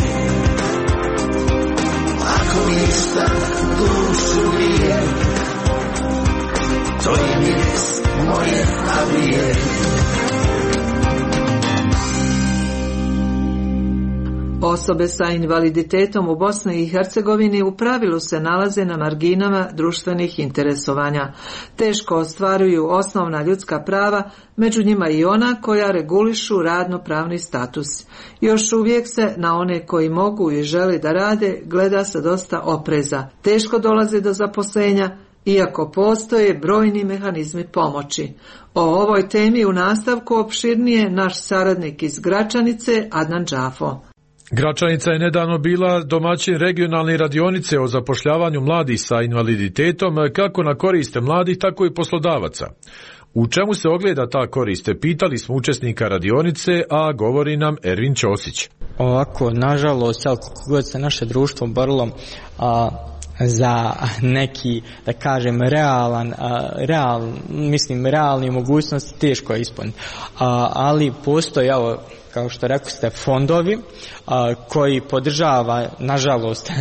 Ako mi išta dušu grije, to je miris moje avije. Osobe sa invaliditetom u Bosni i Hercegovini u pravilu se nalaze na marginama društvenih interesovanja. Teško ostvaruju osnovna ljudska prava, među njima i ona koja regulišu radno-pravni status. Još uvijek se na one koji mogu i žele da rade gleda sa dosta opreza. Teško dolaze do zaposlenja, iako postoje brojni mehanizmi pomoći. O ovoj temi u nastavku opširnije naš saradnik iz Gračanice, Adnan Džafo. Gračanica je nedavno bila domaćin regionalne radionice o zapošljavanju mladih sa invaliditetom, kako na koriste mladih, tako i poslodavaca. U čemu se ogleda ta koriste? Pitali smo učesnika radionice, a govori nam Ervin Ćosić. Ovako, nažalost, kako god se naše društvo borilo za neki, da kažem, realni mogućnosti, teško je ispuniti. Ali postoji, evo, kao što rekli ste, fondovi koji podržava, nažalost,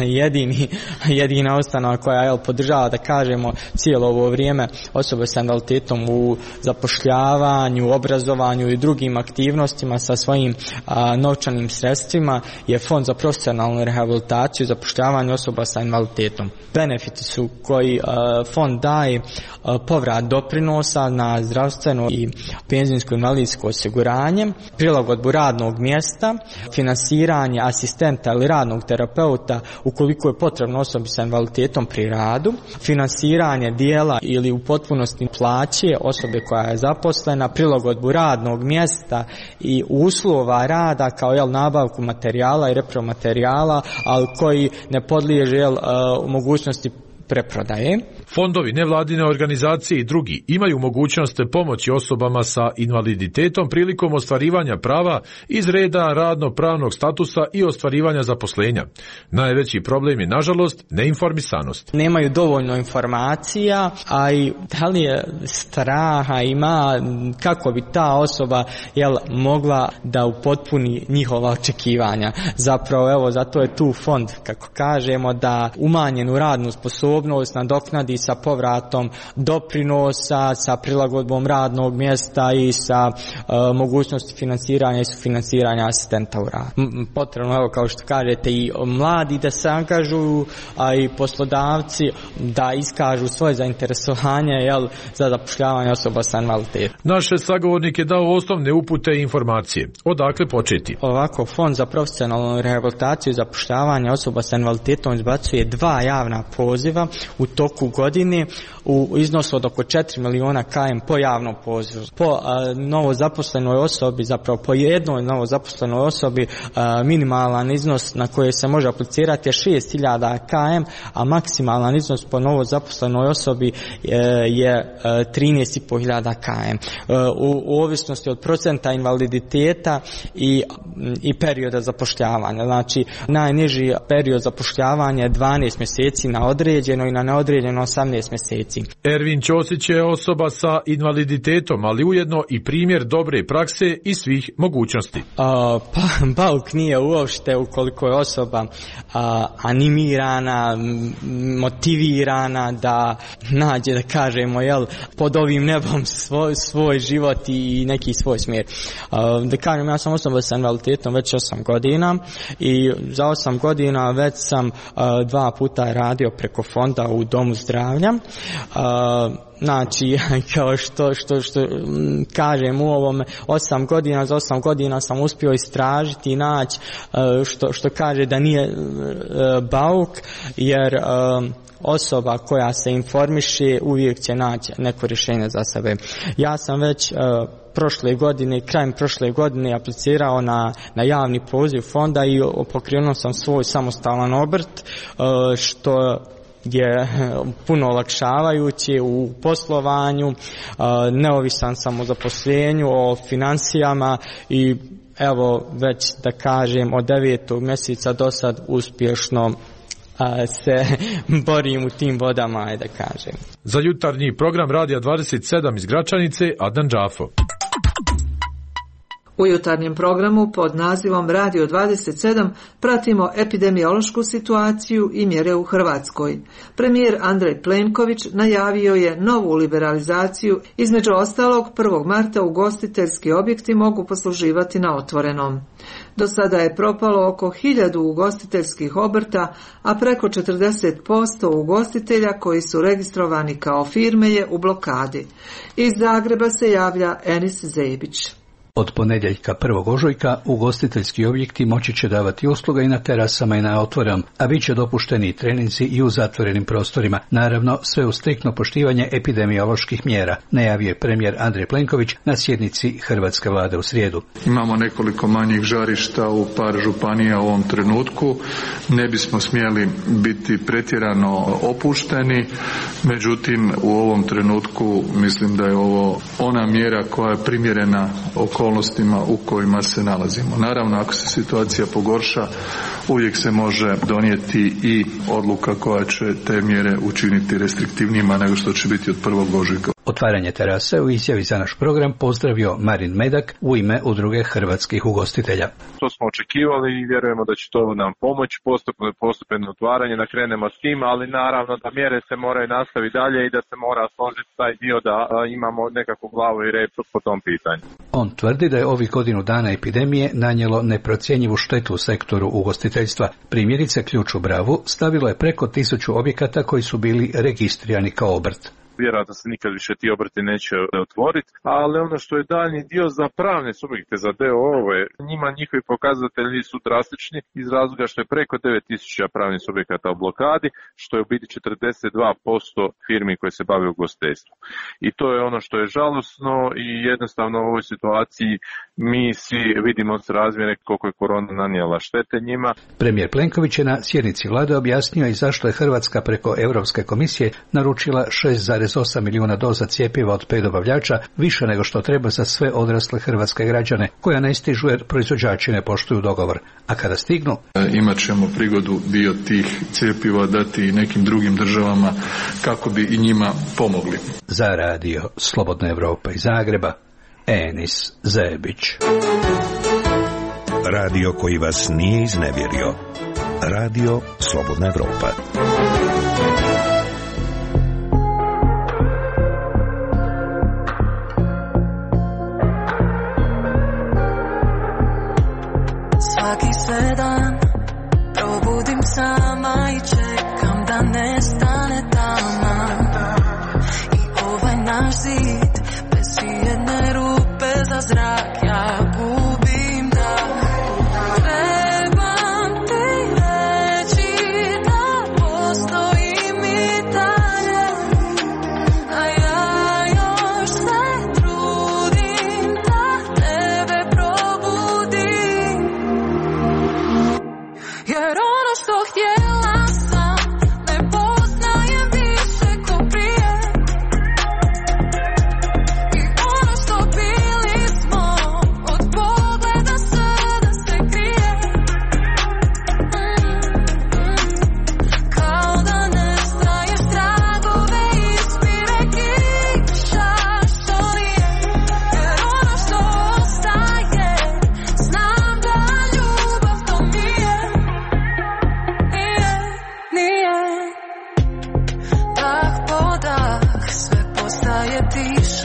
jedina ustanova koja podržava, da kažemo, cijelo ovo vrijeme osobe sa invaliditetom u zapošljavanju, obrazovanju i drugim aktivnostima sa svojim novčanim sredstvima je Fond za profesionalnu rehabilitaciju i zapošljavanje osoba sa invaliditetom. Benefiti su koji fond daje povrat doprinosa na zdravstveno i penzijsko invalidsko osiguranje, prilagodbu radnog mjesta, finansiranje asistenta ili radnog terapeuta ukoliko je potrebno osobi sa invaliditetom pri radu, finansiranje dijela ili u potpunosti plaće osobe koja je zaposlena, prilagodbu radnog mjesta i uslova rada kao nabavku materijala i repromaterijala, ali koji ne podliježe mogućnosti preprodaje. Fondovi, nevladine organizacije i drugi imaju mogućnost pomoći osobama sa invaliditetom prilikom ostvarivanja prava iz reda radno-pravnog statusa i ostvarivanja zaposlenja. Najveći problem je, nažalost, neinformisanost. Nemaju dovoljno informacija, a i da li je straha ima kako bi ta osoba mogla da upotpuni njihova očekivanja. Zapravo, evo, zato je tu fond, kako kažemo, da umanjenu radnu sposobnost nadoknadi sa povratom doprinosa, sa prilagodbom radnog mjesta i sa mogućnosti finansiranja i sufinansiranja asistenta u radu. Potrebno, evo, kao što kažete, i mladi da se angažuju, a i poslodavci da iskažu svoje zainteresovanje za zapošljavanje osoba sa invaliditetom. Naš sagovornik je dao osnovne upute i informacije. Odakle početi? Ovako, Fond za profesionalnu rehabilitaciju i zapošljavanje osoba sa invaliditetom izbacuje 2 javna poziva u toku godine u iznosu od oko 4 miliona km po javnom pozivu. Po novozaposlenoj osobi, zapravo po jednoj novozaposlenoj osobi, minimalan iznos na koji se može aplicirati je 6.000 km, a maksimalan iznos po novozaposlenoj osobi je 13.500 km. U ovisnosti od procenta invaliditeta i perioda zapošljavanja. Znači, najniži period zapošljavanja je 12 mjeseci na određeno određeno i na neodređeno 18 mjeseci. Ervin Ćosić je osoba sa invaliditetom, ali ujedno i primjer dobre prakse i svih mogućnosti. Bauk nije uopšte ukoliko je osoba animirana, motivirana da nađe, da kažemo, pod ovim nebom svoj život i neki svoj smjer. Da kažem, ja sam osoba sa invaliditetom već 8 godina i za 8 godina već sam 2 puta radio preko fonda u domu zdravlja. Znači, kao što kažem, u ovom 8 godina, za 8 godina sam uspio istražiti i naći što kaže da nije bauk, jer osoba koja se informiše uvijek će naći neko rješenje za sebe. Ja sam već krajem prošle godine aplicirao na javni poziv fonda i pokrenuo sam svoj samostalan obrt, što je puno olakšavajuće u poslovanju, neovisan sam o zaposlenju, o financijama i evo već da kažem od 9. mjeseca do sad uspješno se borim u tim vodama, da kažem. Za jutarnji program Radija 27 iz Gračanice, Adnan Džafo. U jutarnjem programu pod nazivom Radio 27 pratimo epidemiološku situaciju i mjere u Hrvatskoj. Premijer Andrej Plenković najavio je novu liberalizaciju, između ostalog 1. marta ugostiteljski objekti mogu posluživati na otvorenom. Do sada je propalo oko 1000 ugostiteljskih obrta, a preko 40% ugostitelja koji su registrovani kao firme je u blokadi. Iz Zagreba se javlja Enis Zebić. Od ponedjeljka 1. ožujka ugostiteljski objekti moći će davati usluga i na terasama i na otvorenom, a bit će dopušteni i treninzi i u zatvorenim prostorima. Naravno, sve uz striktno poštivanje epidemioloških mjera, najavio je premijer Andrej Plenković na sjednici hrvatske vlade u srijedu. Imamo nekoliko manjih žarišta u par županija u ovom trenutku. Ne bismo smjeli biti pretjerano opušteni, međutim u ovom trenutku mislim da je ovo ona mjera koja je primjerena okolnostima u kojima se nalazimo. Naravno, ako se situacija pogorša, uvijek se može donijeti i odluka koja će te mjere učiniti restriktivnijima nego što će biti od 1. ožujka. Otvaranje terase u izjavi za naš program pozdravio Marin Medak u ime Udruge hrvatskih ugostitelja. To smo očekivali i vjerujemo da će to nam pomoći postupno otvaranje, da krenemo s tim, ali naravno da mjere se moraju nastaviti dalje i da se mora složiti taj dio da imamo nekakvu glavu i rep po tom pitanju. On tvrdi da je ovih godinu dana epidemije nanijelo neprocjenjivu štetu u sektoru ugostiteljstva. Primjerice, Ključ u Bravu stavilo je preko 1000 objekata koji su bili registrirani kao obrt. Vjerojatno se nikad više ti obrti neće otvoriti, ali ono što je daljnji dio za pravne subjekte, za DOO-ove, njihovi pokazatelji su drastični iz razloga što je preko 9000 pravnih subjekata u blokadi, što je u biti 42% firmi koje se bave ugostiteljstvom. I to je ono što je žalosno i jednostavno u ovoj situaciji mi svi vidimo s razmjere koliko je korona nanijela štete njima. Premijer Plenković je na sjednici vlade objasnio i zašto je Hrvatska preko Europske komisije naručila 6,8 milijuna doza cjepiva od 5 dobavljača, više nego što treba za sve odrasle hrvatske građane, koja ne stižu jer proizvođači ne poštuju dogovor. A kada stignu, imat ćemo prigodu dio tih cjepiva dati i nekim drugim državama kako bi i njima pomogli. Za radio Slobodna Evropa iz Zagreba, Enis Zebić. Radio koji vas nije iznevjerio. Radio Slobodna Evropa. Svaki se dan probudim sama i čekam da nestane tama. I ovaj naš zid bez jedne rupe za zrak ja gubim dah. Trebam ti reći da postoji mi dalje, a ja još se trudim da tebe probudim. Jer ono što htjela sam ne poznajem više ko prije. I ono što bili smo od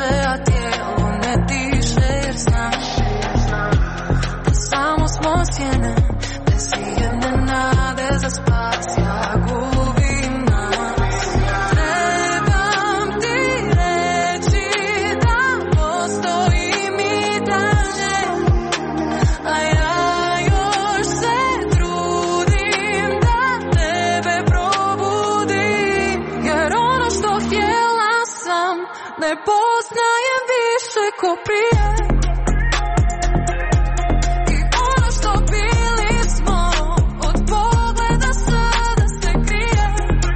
diše, a tijelo ne diše, jer znaš da samo smo sjene, bez ijedne nade za spas, ja gubim nas. Trebam ti reći da postojim i dalje, a ja još se trudim da tebe probudim, jer ono što htjela sam ne poznajem više ko prije. I ono što bili smo od pogleda sada se krije.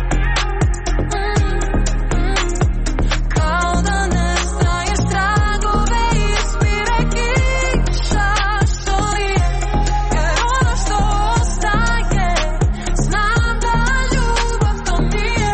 Kao da nestaješ tragove ispire kiša što lije, jer ono što ostaje znam da ljubav to nije.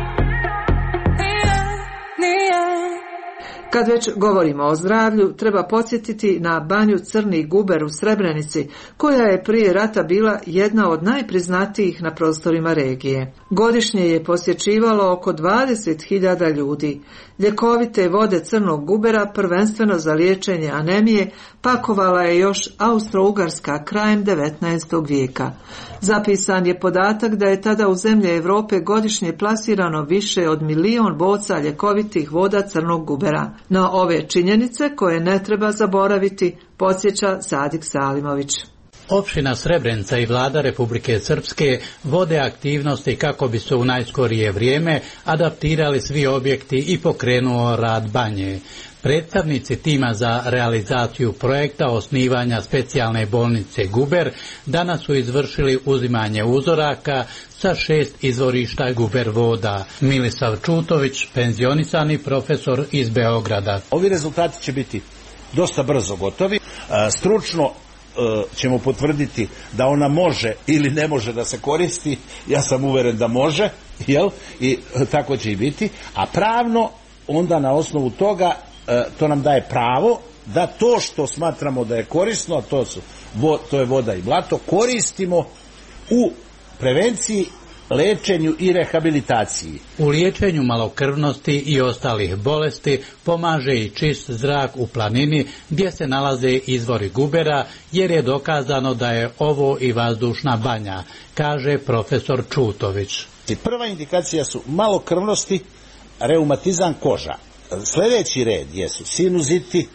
Kad već govorimo o zdravlju, treba podsjetiti na banju Crni Guber u Srebrenici, koja je prije rata bila jedna od najpriznatijih na prostorima regije. Godišnje je posjećivalo oko 20.000 ljudi. Ljekovite vode Crnog Gubera, prvenstveno za liječenje anemije, pakovala je još Austro-Ugarska krajem 19. vijeka. Zapisan je podatak da je tada u zemlje Europe godišnje plasirano više od 1 milion boca ljekovitih voda Crnog Gubera. No ove činjenice koje ne treba zaboraviti, podsjeća Sadik Salimović. Opština Srebrenica i vlada Republike Srpske vode aktivnosti kako bi se u najskorije vrijeme adaptirali svi objekti i pokrenuo rad banje. Predstavnici tima za realizaciju projekta osnivanja specijalne bolnice Guber danas su izvršili uzimanje uzoraka sa 6 izvorišta Guber voda. Milisav Čutović, penzionisani profesor iz Beograda. Ovi rezultati će biti dosta brzo gotovi. Stručno ćemo potvrditi da ona može ili ne može da se koristi. Ja sam uveren da može, jel? I tako će i biti. A pravno onda na osnovu toga to nam daje pravo da to što smatramo da je korisno, a to je voda i blato, koristimo u prevenciji, lečenju i rehabilitaciji. U liječenju malokrvnosti i ostalih bolesti pomaže i čist zrak u planini gdje se nalaze izvori Gubera, jer je dokazano da je ovo i vazdušna banja, kaže profesor Čutović. Prva indikacija su malokrvnosti, reumatizam koža. Sljedeći red jesu sinuziti,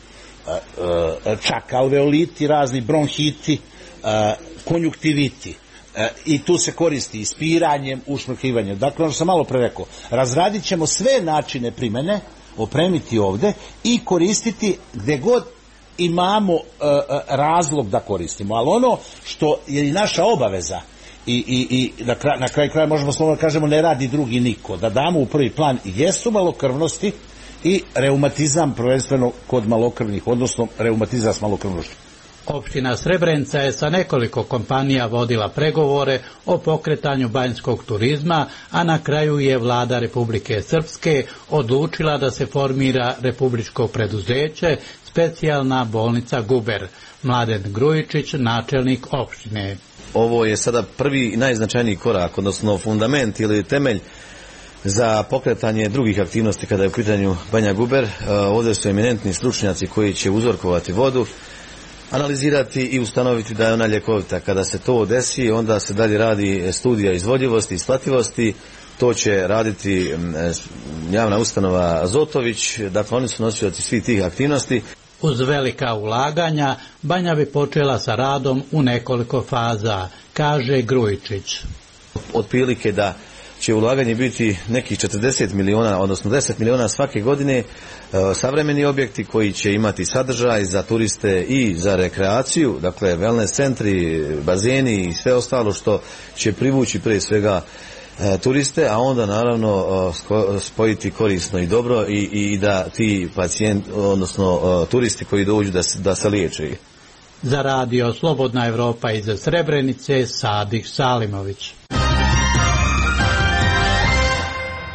čak alveoliti, razni bronhiti, konjuktiviti. I tu se koristi ispiranjem, ušmrkivanjem. Dakle, ono što sam malo pre rekao, razradit ćemo sve načine primjene, opremiti ovdje i koristiti gdje god imamo razlog da koristimo. Ali ono što je i naša obaveza i na kraju kraja možemo slobodno kažemo ne radi drugi niko, da damo u prvi plan jesu malokrvnosti i reumatizam prvenstveno kod malokrvnih, odnosno reumatizam s malokrvnošću. Opština Srebrenica je sa nekoliko kompanija vodila pregovore o pokretanju banjskog turizma, a na kraju je vlada Republike Srpske odlučila da se formira republičko preduzeće Specijalna bolnica Guber. Mladen Grujičić, načelnik opštine. Ovo je sada prvi i najznačajniji korak, odnosno fundament ili temelj za pokretanje drugih aktivnosti kada je u pitanju Banja Guber. Ovdje su eminentni stručnjaci koji će uzorkovati vodu, analizirati i ustanoviti da je ona ljekovita. Kada se to desi, onda se dalje radi studija izvodljivosti i isplativosti. To će raditi javna ustanova Azotović, dakle oni su nosioci svih tih aktivnosti. Uz velika ulaganja, banja bi počela sa radom u nekoliko faza, kaže Grujičić. Otprilike da će ulaganje biti nekih 40 miliona, odnosno 10 miliona svake godine, savremeni objekti koji će imati sadržaj za turiste i za rekreaciju, dakle wellness centri, bazeni i sve ostalo što će privući prije svega turiste, a onda naravno spojiti korisno i dobro i da ti pacijenti, odnosno turisti koji dođu da se liječe. Za radio Slobodna Evropa iz Srebrenice, Sadik Salimović.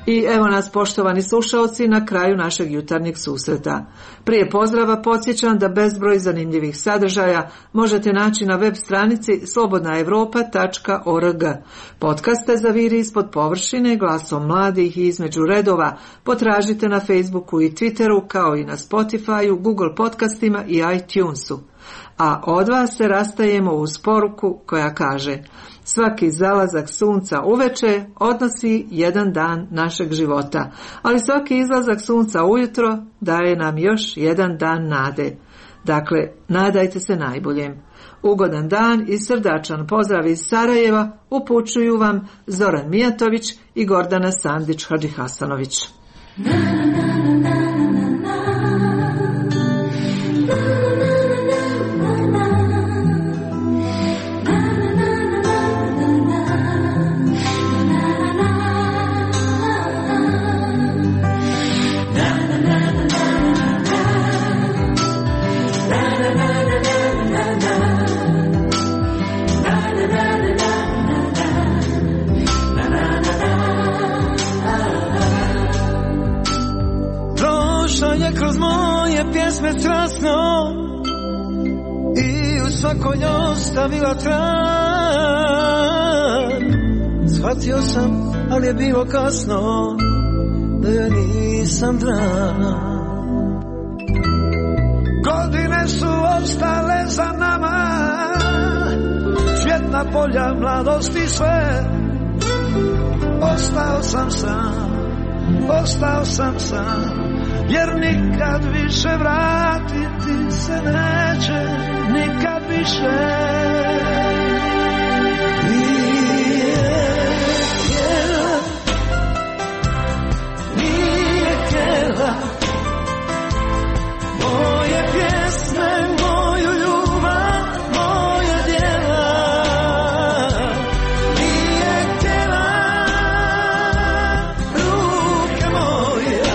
I evo nas, poštovani slušaoci, na kraju našeg jutarnjeg susreta. Prije pozdrava podsjećam da bezbroj zanimljivih sadržaja možete naći na web stranici slobodnaevropa.org. Podcaste za Viri ispod površine, glasom mladih i između redova potražite na Facebooku i Twitteru, kao i na Spotifyu, Google podcastima i iTunesu. A od vas se rastajemo uz poruku koja kaže: svaki zalazak sunca uveče odnosi jedan dan našeg života, ali svaki izlazak sunca ujutro daje nam još jedan dan nade. Dakle, nadajte se najboljem. Ugodan dan i srdačan pozdrav iz Sarajeva upućuju vam Zoran Mijatović i Gordana Sandić-Hadžihasanović. Je kroz moje pjesme strasno i u svakoj ostavila trag. Shvatio sam, ali je bilo kasno, da joj nisam drag. Godine su ostale za nama, cvjetna polja mladosti sve. Ostao sam sam, jer nikad više vratiti se neće, nikad više. Nije htjela moje pjesme, moju ljubav, moje djela. Nije htjela ruke moje,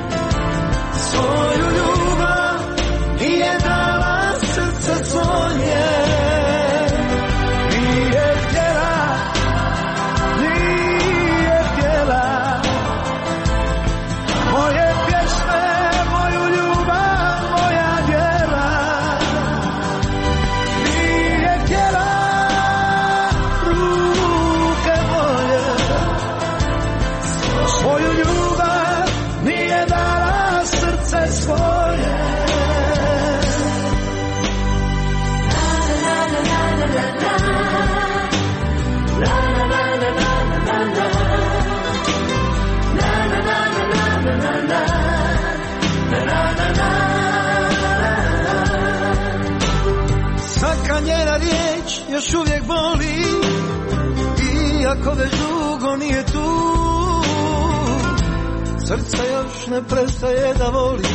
svoju ljubav, nije dala srce svoje. Nije htjela moje pjesme, moju ljubav, moja djela. Nije htjela ruke moje, svoju ljubav, nije dala srce svoje. Svaka njena riječ još uvijek boli, iako već dugo nije tu. Srce još ne prestaje da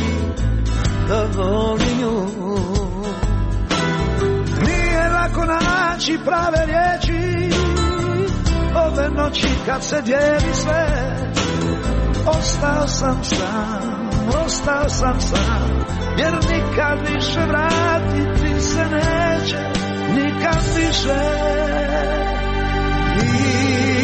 voli nju. Nije lako naći prave riječi, ove noći kad se dijeli sve. Ostao sam sam, jer nikad više vratiti se neće, nikad više.